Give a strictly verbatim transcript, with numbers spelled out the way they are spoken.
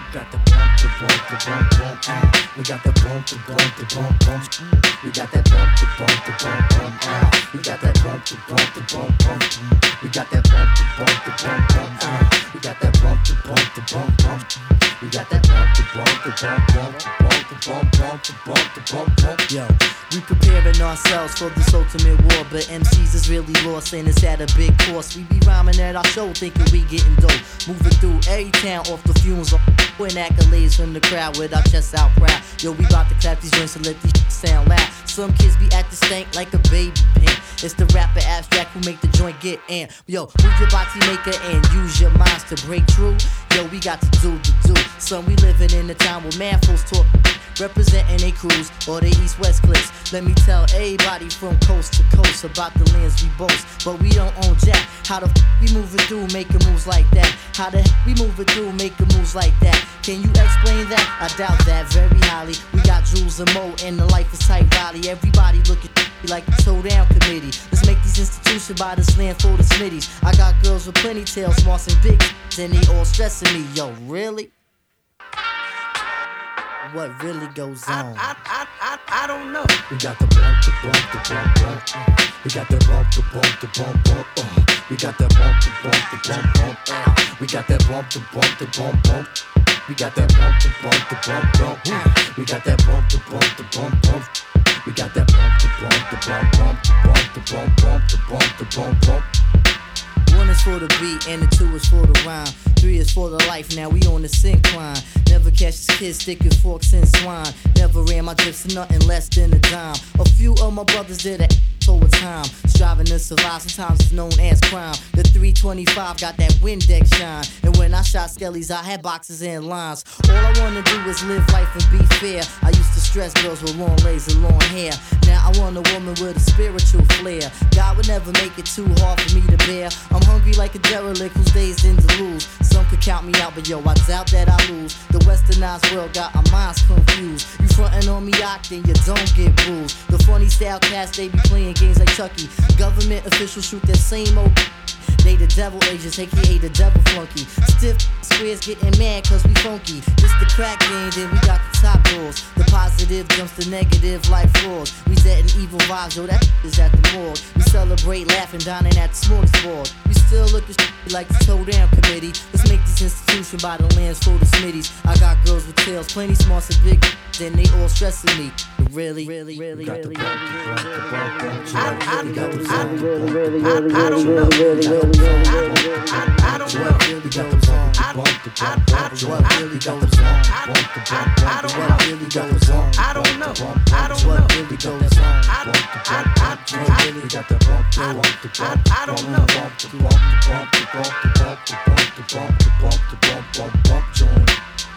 got the bump, the bump, the bump, bump. Ah. We got the bump, the bump, the bump, bump. Mm. We got that bump, the bump, the bump, bump. Ah. We got that bump, the bump, the bump, bump. Mm. We got that bump, the bump, the bump, bump. Ah. We got that bump, the bump, the bump, bump. We got that bump, the bump, the bump, bump, bump, the bump, bump, the bump, the bump, bump. Yo, we preparing ourselves for this ultimate war, but M Cs is really lost and it's at a big cost. We be rhyming at our show, thinking we getting dope, moving through every town off the fumes, win accolades from the crowd with our chests out proud. Yo, we bout to clap these joints and let these sound loud. Some kids be acting stank like a baby pimp. It's the rapper abstract who make the joint get in. Yo, move your body maker and use your minds to break through. Yo, we got to do the do. Son, we living in a time where man folks talk, representing they crews or they east-west cliques. Let me tell everybody from coast to coast about the lands we boast, but we don't own jack. How the f we moving through making moves like that? How the f we moving through making moves like that? Can you explain that? I doubt that very highly. We got Jules and Mo and the life is tight Valley. Everybody looking like the Showdown Committee. Let's make these institutions by this land full of smitties. I got girls with plenty tails, smarts and big, and they all stressing me. Yo, really? What really goes on? I, I, I, I don't know. We got the bump, the bump, the bump, bump. Uh. We got the bump, the bump, the bump, bump. Uh. We got that bump, the bump, the bump, bump. Uh. We got that bump, the bump, the bump, bump. We got that bump, the bump, the bump, bump. Uh. We got that bump, the bump, the bump, bump. We got that bump, the bump, the bump, bump, the bump, the bump, bump, the bump, the bump, bump. One is for the beat and the two is for the rhyme. Three is for the life, now we on the syncline. Never catch this kid sticking forks in swine. Never ran my drips to nothing less than a dime. A few of my brothers did it over time. Striving to survive, sometimes it's known as crime. The three twenty-five got that Windex shine. And when I shot skellies, I had boxes and lines. All I wanna do is live life and be fair. I used to stress girls with long legs and long hair. Now I want a woman with a spiritual flair. God would never make it too hard for me to bear. I'm hungry like a derelict whose days in to lose. Some could count me out, but yo, I doubt that I lose. The westernized world got our minds confused. You frontin' on me out, then you don't get bruised. The funny style cats, they be playing games like Chucky. Government officials shoot that same old. They the devil agents, aka the devil flunky. Stiff squares getting mad cause we funky. This the crack game, then we got the top doors. The positive jumps the negative like frauds. We setting evil vibes, yo, that is at the morgue. We celebrate laughing, dining at the smorgasbord. We still looking like the Showdown Committee. Let's make this institution by the lands full of smitties. I got girls with tails, plenty smarts and big, then they all stressing me. But really, really, really, really, really, really, really, really, I don't know. I don't know. We got the bump, the bump, the bump, bump. What really goes on? I don't know. Really goes on? I don't know. I don't know. What really goes on? We got the bump, the bump, the bump. I don't know. The bump, the bump, the bump, the bump, the bump, the bump, the bump, the bump, the bump, bump, bump, joint.